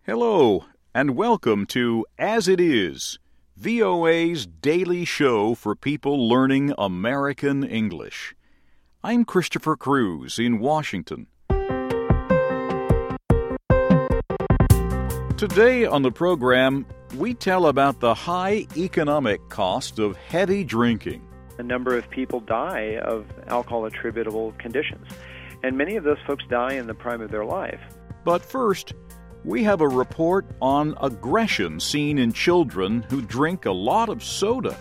Hello, and welcome to As It Is, VOA's daily show for people learning American English. I'm Christopher Cruz in Washington. Today on the program, we tell about the high economic cost of heavy drinking. A number of people die of alcohol-attributable conditions, and many of those folks die in the prime of their life. But first, we have a report on aggression seen in children who drink a lot of soda.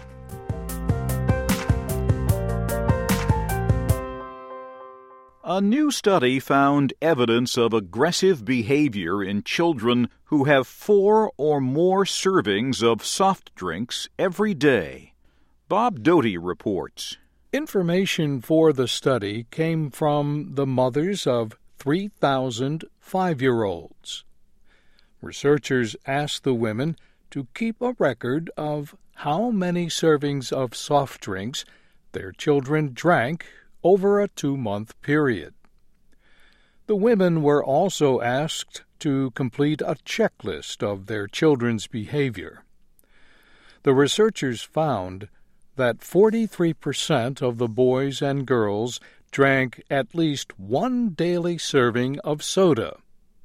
A new study found evidence of aggressive behavior in children who have 4 or more servings of soft drinks every day. Bob Doty reports. Information for the study came from the mothers of 3,000 5-year-olds. Researchers asked the women to keep a record of how many servings of soft drinks their children drank over a 2-month period. The women were also asked to complete a checklist of their children's behavior. The researchers found that 43% of the boys and girls drank at least 1 daily serving of soda.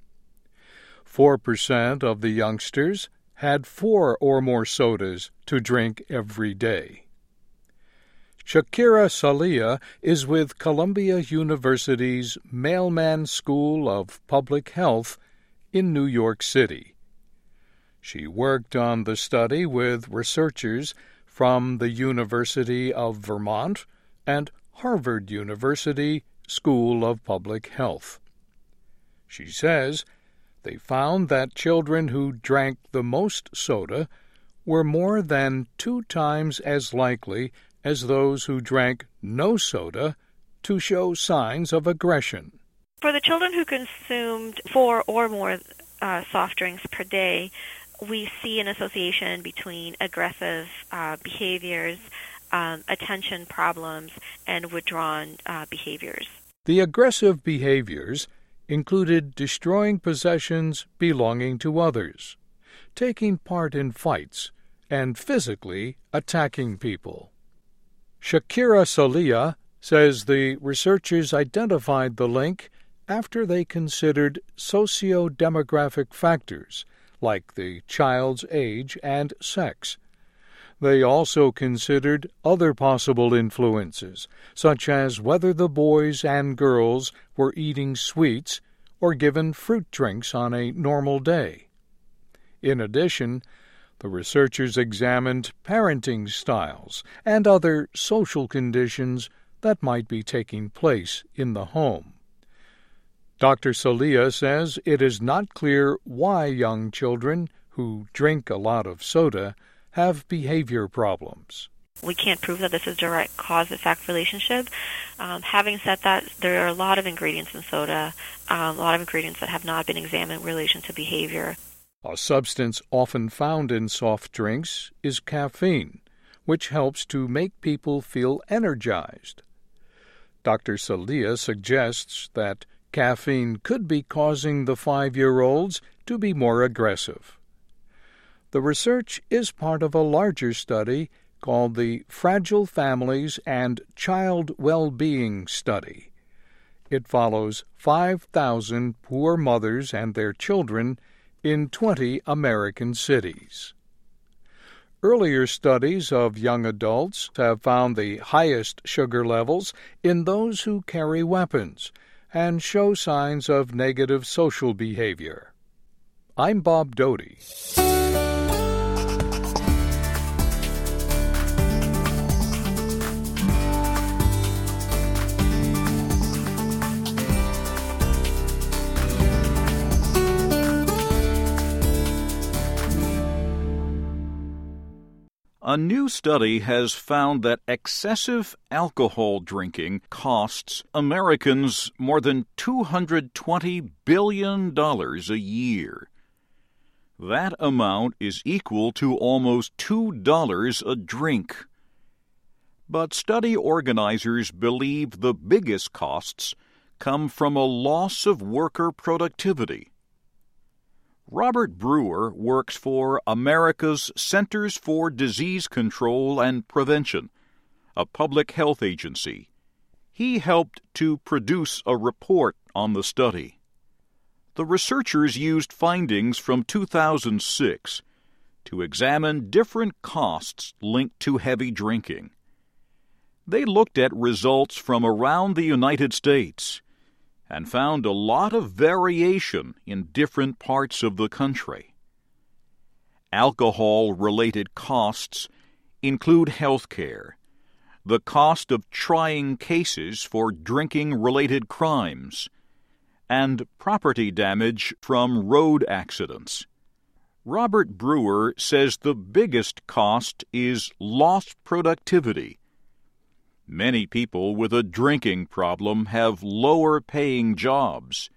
4% of the youngsters had 4 or more sodas to drink every day. Shakira Salia is with Columbia University's Mailman School of Public Health in New York City. She worked on the study with researchers from the University of Vermont and Harvard University School of Public Health. She says they found that children who drank the most soda were more than 2 times as likely as those who drank no soda to show signs of aggression. For the children who consumed 4 or more soft drinks per day, we see an association between aggressive behaviors, attention problems, and withdrawn behaviors. The aggressive behaviors included destroying possessions belonging to others, taking part in fights, and physically attacking people. Shakira Salia says the researchers identified the link after they considered socio-demographic factors like the child's age and sex. They also considered other possible influences, such as whether the boys and girls were eating sweets or given fruit drinks on a normal day. In addition, the researchers examined parenting styles and other social conditions that might be taking place in the home. Dr. Salia says it is not clear why young children who drink a lot of soda have behavior problems. We can't prove that this is a direct cause-effect relationship. Having said that, there are a lot of ingredients in soda, a lot of ingredients that have not been examined in relation to behavior. A substance often found in soft drinks is caffeine, which helps to make people feel energized. Dr. Salia suggests that caffeine could be causing the 5-year-olds to be more aggressive. The research is part of a larger study called the Fragile Families and Child Well-Being Study. It follows 5,000 poor mothers and their children in 20 American cities. Earlier studies of young adults have found the highest sugar levels in those who carry weapons and show signs of negative social behavior. I'm Bob Doty. A new study has found that excessive alcohol drinking costs Americans more than $220 billion a year. That amount is equal to almost $2 a drink. But study organizers believe the biggest costs come from a loss of worker productivity. Robert Brewer works for America's Centers for Disease Control and Prevention, a public health agency. He helped to produce a report on the study. The researchers used findings from 2006 to examine different costs linked to heavy drinking. They looked at results from around the United States and found a lot of variation in different parts of the country. Alcohol-related costs include health care, the cost of trying cases for drinking-related crimes, and property damage from road accidents. Robert Brewer says the biggest cost is lost productivity. Many people with a drinking problem have lower-paying jobs.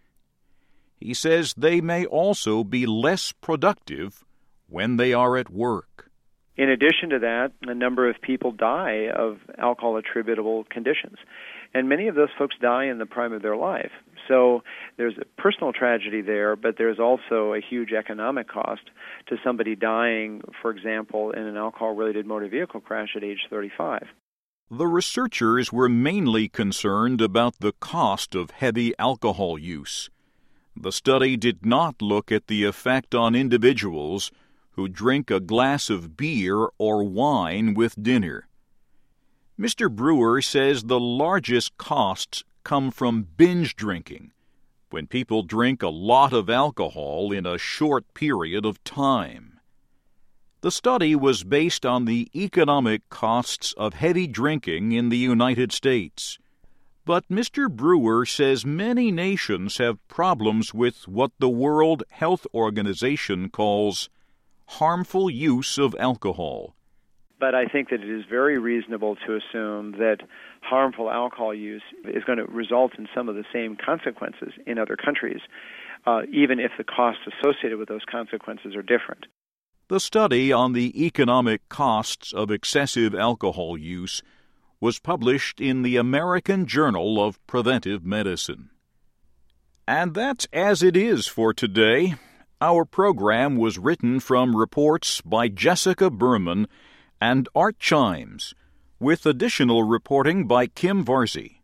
He says they may also be less productive when they are at work. In addition to that, a number of people die of alcohol-attributable conditions, and many of those folks die in the prime of their life. So there's a personal tragedy there, but there's also a huge economic cost to somebody dying, for example, in an alcohol-related motor vehicle crash at age 35. The researchers were mainly concerned about the cost of heavy alcohol use. The study did not look at the effect on individuals who drink a glass of beer or wine with dinner. Mr. Brewer says the largest costs come from binge drinking, when people drink a lot of alcohol in a short period of time. The study was based on the economic costs of heavy drinking in the United States. But Mr. Brewer says many nations have problems with what the World Health Organization calls harmful use of alcohol. But I think that it is very reasonable to assume that harmful alcohol use is going to result in some of the same consequences in other countries, even if the costs associated with those consequences are different. The study on the economic costs of excessive alcohol use was published in the American Journal of Preventive Medicine. And that's As It Is for today. Our program was written from reports by Jessica Berman and Art Chimes, with additional reporting by Kim Varzi.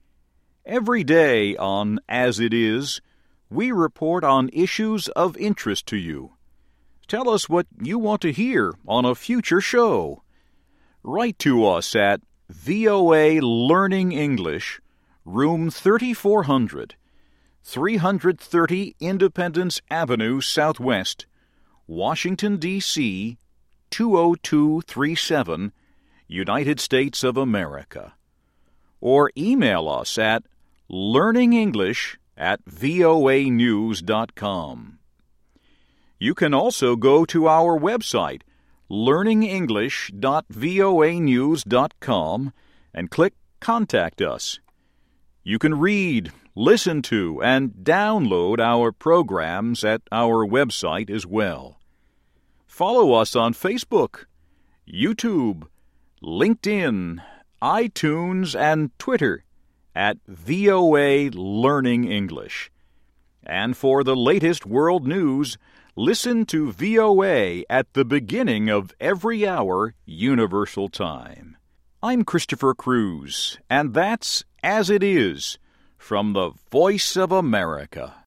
Every day on As It Is, we report on issues of interest to you. Tell us what you want to hear on a future show. Write to us at VOA Learning English, Room 3400, 330 Independence Avenue Southwest, Washington, D.C., 20237, United States of America. Or email us at learningenglish@voanews.com. You can also go to our website, learningenglish.voanews.com, and click Contact Us. You can read, listen to, and download our programs at our website as well. Follow us on Facebook, YouTube, LinkedIn, iTunes, and Twitter at VOA Learning English. And for the latest world news, listen to VOA at the beginning of every hour, Universal Time. I'm Christopher Cruz, and that's As It Is, from the Voice of America.